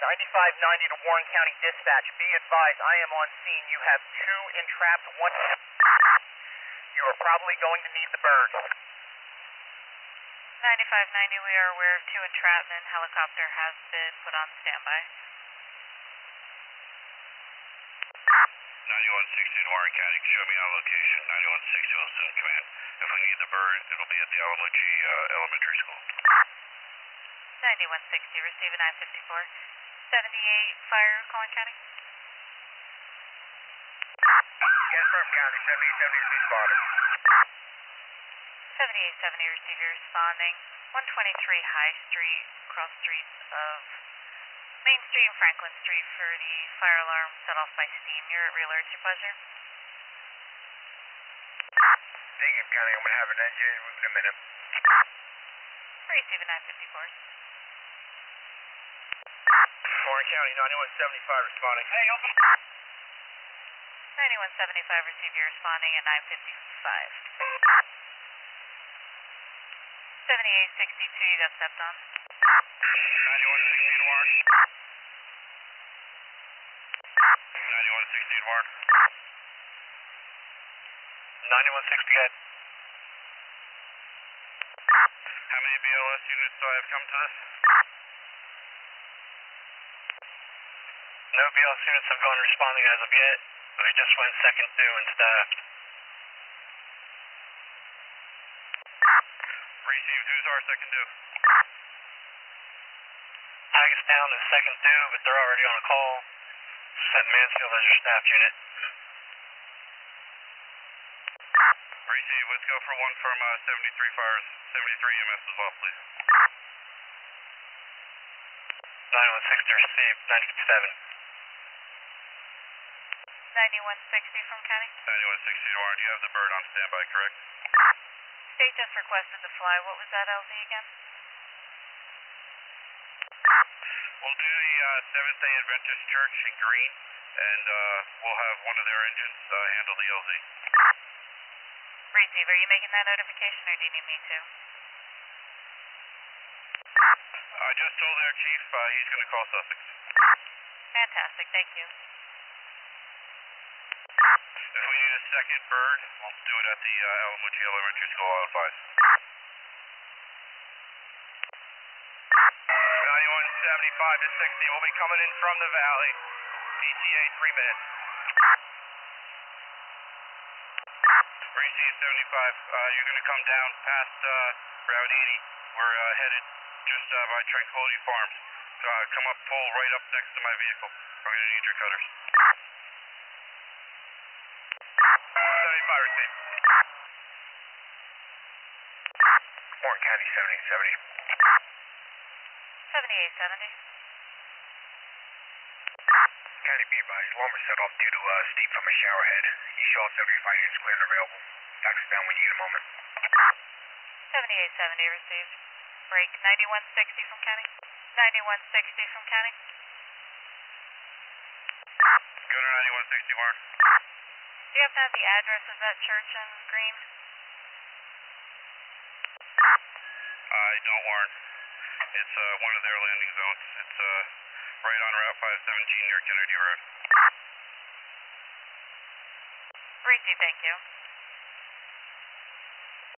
9590 to Warren County Dispatch. Be advised, I am on scene. You have two entrapped, one. You are probably going to need the bird. 9590, we are aware of two entrapment. Helicopter has been put on standby. 9160 to Warren County, show me on location. 9160 will assume command. If we need the bird, it'll be at the Alamo G Elementary School. 9160, receive a 954. 78 fire, calling county. Yes, from County, 7870, receive spotted. 7870, receive your responding. 123 High Street, cross streets of Main Street and Franklin Street for the fire alarm set off by steam. You're at real alert, your pleasure. Deacon County, I'm going to have an engine in a minute. Receive a 954. Warren County, 9175 responding. Hey, open. 9175, receive your responding at 955. 7862, you got stepped on. 9160 to Warren. 9160 to Warren. 9160, good. How many BLS units do I have come to this? No BLS units have gone responding as of yet. We just went second through and staffed. Received. Who's our second due? Haggistown is second due, but they're already on a call. Set Mansfield as your staff unit. Received. Let's go for one from 73 fires, 73 EMS as well, please. 9160 received, 957. 9160 from county. 9160 to Warren. You have the bird on standby, correct? State just requested the fly. What was that, LZ, again? We'll do the Seventh-day Adventist Church in Green, and we'll have one of their engines handle the LZ. Receive, are you making that notification or do you need me to? I just told their chief he's going to call Sussex. Fantastic, thank you. If we need a second bird, we'll do it at the Alamo G Elementary School, I'll advise. 9175 to 60, we'll be coming in from the valley. ETA 3 minutes. Receive 75, you're going to come down past Route 80. We're headed just by Tranquility Farms. Come up, pull right up next to my vehicle. We're going to need your cutters. 75 received. Warren County, 7870. 7870. County be advised, alarm was set off due to steam from a shower head. You show all 75 units clear and available. Fax is down when you get a moment. 7870 received. Break 9160 from county. 9160 from county. Go to 9160, Warren. Do you happen to have the address of that church in Green? I don't, Warren. It's one of their landing zones. It's right on Route 517 near Kennedy Road. Receive, thank you.